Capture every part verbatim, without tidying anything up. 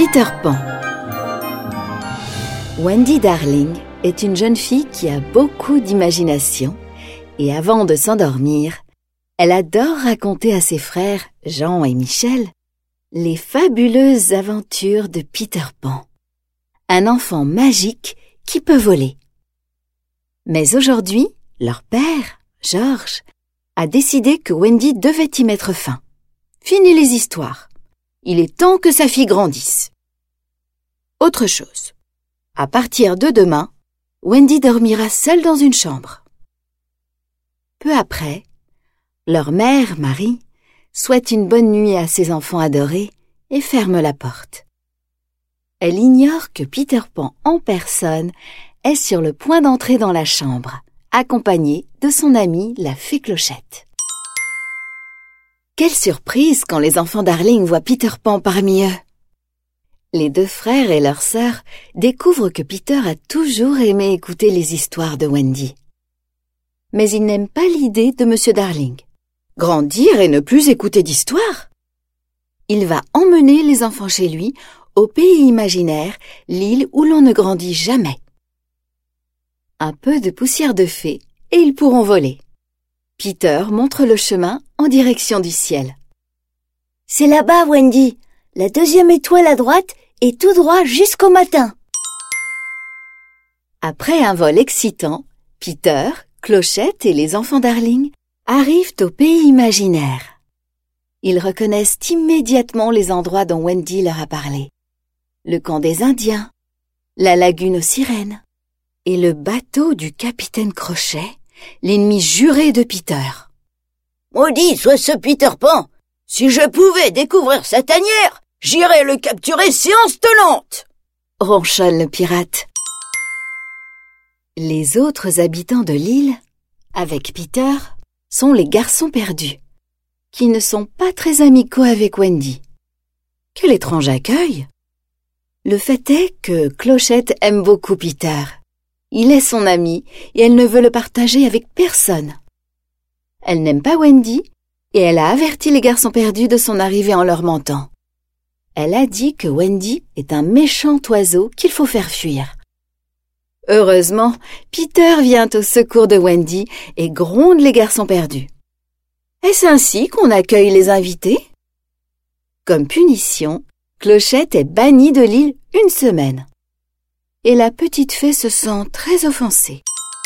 Peter Pan. Wendy Darling est une jeune fille qui a beaucoup d'imagination et avant de s'endormir, elle adore raconter à ses frères Jean et Michel les fabuleuses aventures de Peter Pan, un enfant magique qui peut voler. Mais aujourd'hui, leur père, George, a décidé que Wendy devait y mettre fin. Fini les histoires. Il est temps que sa fille grandisse. Autre chose. À partir de demain, Wendy dormira seule dans une chambre. Peu après, leur mère, Marie, souhaite une bonne nuit à ses enfants adorés et ferme la porte. Elle ignore que Peter Pan en personne est sur le point d'entrer dans la chambre, accompagné de son amie la fée Clochette. Quelle surprise quand les enfants Darling voient Peter Pan parmi eux! Les deux frères et leur sœur découvrent que Peter a toujours aimé écouter les histoires de Wendy. Mais il n'aime pas l'idée de Monsieur Darling. Grandir et ne plus écouter d'histoires? Il va emmener les enfants chez lui, au pays imaginaire, l'île où l'on ne grandit jamais. Un peu de poussière de fée et ils pourront voler. Peter montre le chemin en direction du ciel. « C'est là-bas, Wendy, la deuxième étoile à droite et tout droit jusqu'au matin. » Après un vol excitant, Peter, Clochette et les enfants Darling arrivent au pays imaginaire. Ils reconnaissent immédiatement les endroits dont Wendy leur a parlé. Le camp des Indiens, la lagune aux sirènes et le bateau du capitaine Crochet, l'ennemi juré de Peter. « Maudit soit ce Peter Pan! Si je pouvais découvrir sa tanière, j'irais le capturer séance tenante !» ronchonne le pirate. Les autres habitants de l'île, avec Peter, sont les garçons perdus, qui ne sont pas très amicaux avec Wendy. Quel étrange accueil! Le fait est que Clochette aime beaucoup Peter. Il est son ami et elle ne veut le partager avec personne. Elle n'aime pas Wendy et elle a averti les garçons perdus de son arrivée en leur mentant. Elle a dit que Wendy est un méchant oiseau qu'il faut faire fuir. Heureusement, Peter vient au secours de Wendy et gronde les garçons perdus. Est-ce ainsi qu'on accueille les invités? Comme punition, Clochette est bannie de l'île une semaine. Et la petite fée se sent très offensée.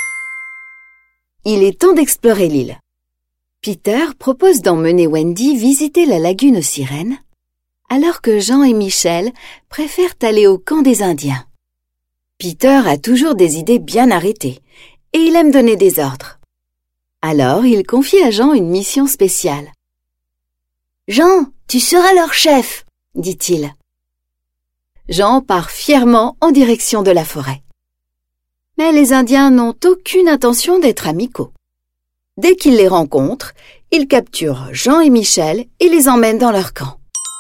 Il est temps d'explorer l'île. Peter propose d'emmener Wendy visiter la lagune aux sirènes, alors que Jean et Michel préfèrent aller au camp des Indiens. Peter a toujours des idées bien arrêtées et il aime donner des ordres. Alors il confie à Jean une mission spéciale. « Jean, tu seras leur chef !» dit-il. Jean part fièrement en direction de la forêt. Mais les Indiens n'ont aucune intention d'être amicaux. Dès qu'ils les rencontrent, ils capturent Jean et Michel et les emmènent dans leur camp.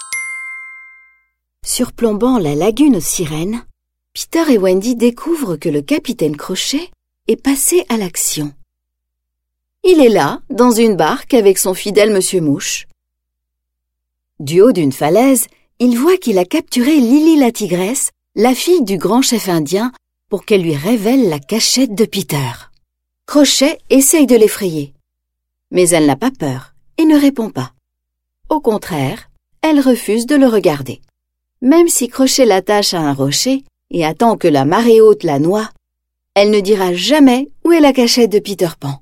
Surplombant la lagune aux sirènes, Peter et Wendy découvrent que le capitaine Crochet est passé à l'action. Il est là, dans une barque avec son fidèle Monsieur Mouche. Du haut d'une falaise, il voit qu'il a capturé Lily la tigresse, la fille du grand chef indien, pour qu'elle lui révèle la cachette de Peter. Crochet essaye de l'effrayer, mais elle n'a pas peur et ne répond pas. Au contraire, elle refuse de le regarder. Même si Crochet l'attache à un rocher et attend que la marée haute la noie, elle ne dira jamais où est la cachette de Peter Pan.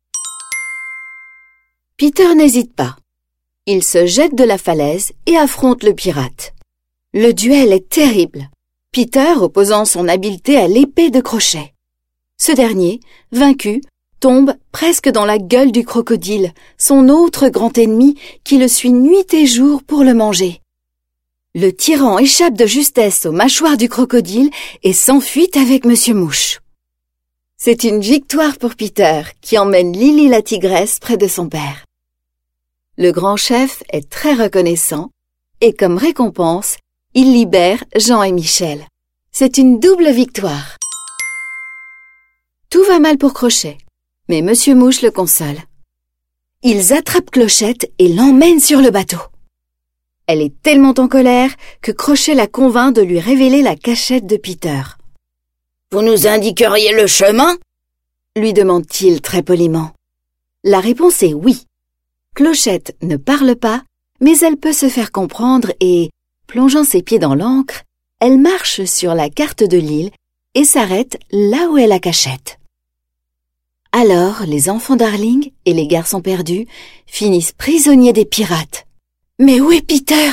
Peter n'hésite pas. Il se jette de la falaise et affronte le pirate. Le duel est terrible, Peter opposant son habileté à l'épée de Crochet. Ce dernier, vaincu, tombe presque dans la gueule du crocodile, son autre grand ennemi qui le suit nuit et jour pour le manger. Le tyran échappe de justesse aux mâchoires du crocodile et s'enfuit avec Monsieur Mouche. C'est une victoire pour Peter qui emmène Lily la tigresse près de son père. Le grand chef est très reconnaissant et comme récompense, il libère Jean et Michel. C'est une double victoire. Tout va mal pour Crochet, mais Monsieur Mouche le console. Ils attrapent Clochette et l'emmènent sur le bateau. Elle est tellement en colère que Crochet la convainc de lui révéler la cachette de Peter. « Vous nous indiqueriez le chemin ?» lui demande-t-il très poliment. La réponse est oui. Clochette ne parle pas, mais elle peut se faire comprendre et, plongeant ses pieds dans l'encre, elle marche sur la carte de l'île et s'arrête là où est la cachette. Alors, les enfants Darling et les garçons perdus finissent prisonniers des pirates. Mais où est Peter?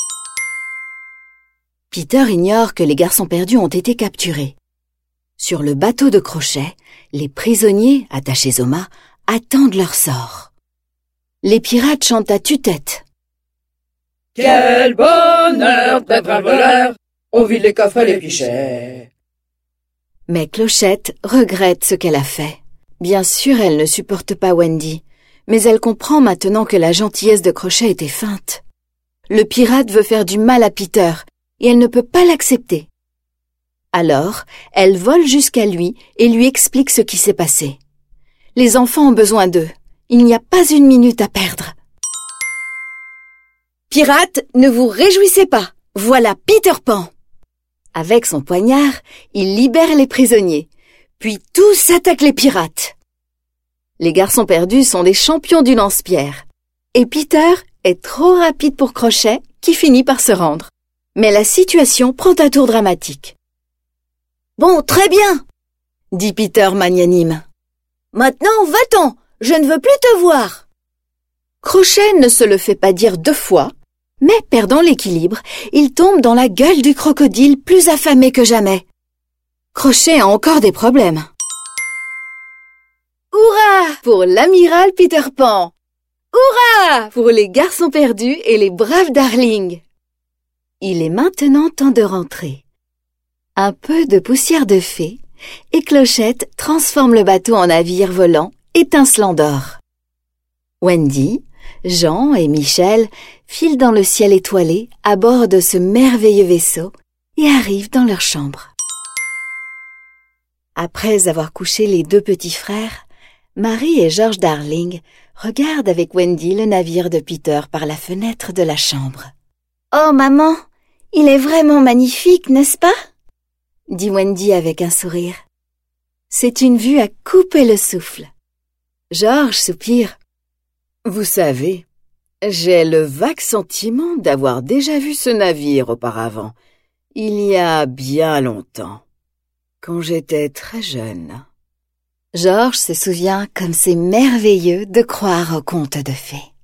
Peter ignore que les garçons perdus ont été capturés. Sur le bateau de Crochet, les prisonniers, attachés au mât, attendent leur sort. Les pirates chantent à tue-tête. Quel bonheur d'être un voleur! On vide les coffres et les pichets. Mais Clochette regrette ce qu'elle a fait. Bien sûr, elle ne supporte pas Wendy, mais elle comprend maintenant que la gentillesse de Crochet était feinte. Le pirate veut faire du mal à Peter, et elle ne peut pas l'accepter. Alors, elle vole jusqu'à lui et lui explique ce qui s'est passé. Les enfants ont besoin d'eux. Il n'y a pas une minute à perdre. Pirates, ne vous réjouissez pas. Voilà Peter Pan. Avec son poignard, il libère les prisonniers. Puis tous attaquent les pirates. Les garçons perdus sont des champions du lance-pierre. Et Peter est trop rapide pour Crochet, qui finit par se rendre. Mais la situation prend un tour dramatique. « Bon, très bien !» dit Peter magnanime. « Maintenant, va-t'en, je ne veux plus te voir !» Crochet ne se le fait pas dire deux fois, mais perdant l'équilibre, il tombe dans la gueule du crocodile plus affamé que jamais. Crochet a encore des problèmes. Hurrah pour l'amiral Peter Pan! Hurrah pour les garçons perdus et les braves Darling! Il est maintenant temps de rentrer. Un peu de poussière de fée, et Clochette transforme le bateau en navire volant étincelant d'or. Wendy, Jean et Michel filent dans le ciel étoilé à bord de ce merveilleux vaisseau et arrivent dans leur chambre. Après avoir couché les deux petits frères, Marie et George Darling regardent avec Wendy le navire de Peter par la fenêtre de la chambre. « Oh maman, il est vraiment magnifique, n'est-ce pas ?» dit Wendy avec un sourire. C'est une vue à couper le souffle. George soupire. Vous savez, j'ai le vague sentiment d'avoir déjà vu ce navire auparavant, il y a bien longtemps, quand j'étais très jeune. George se souvient comme c'est merveilleux de croire aux contes de fées.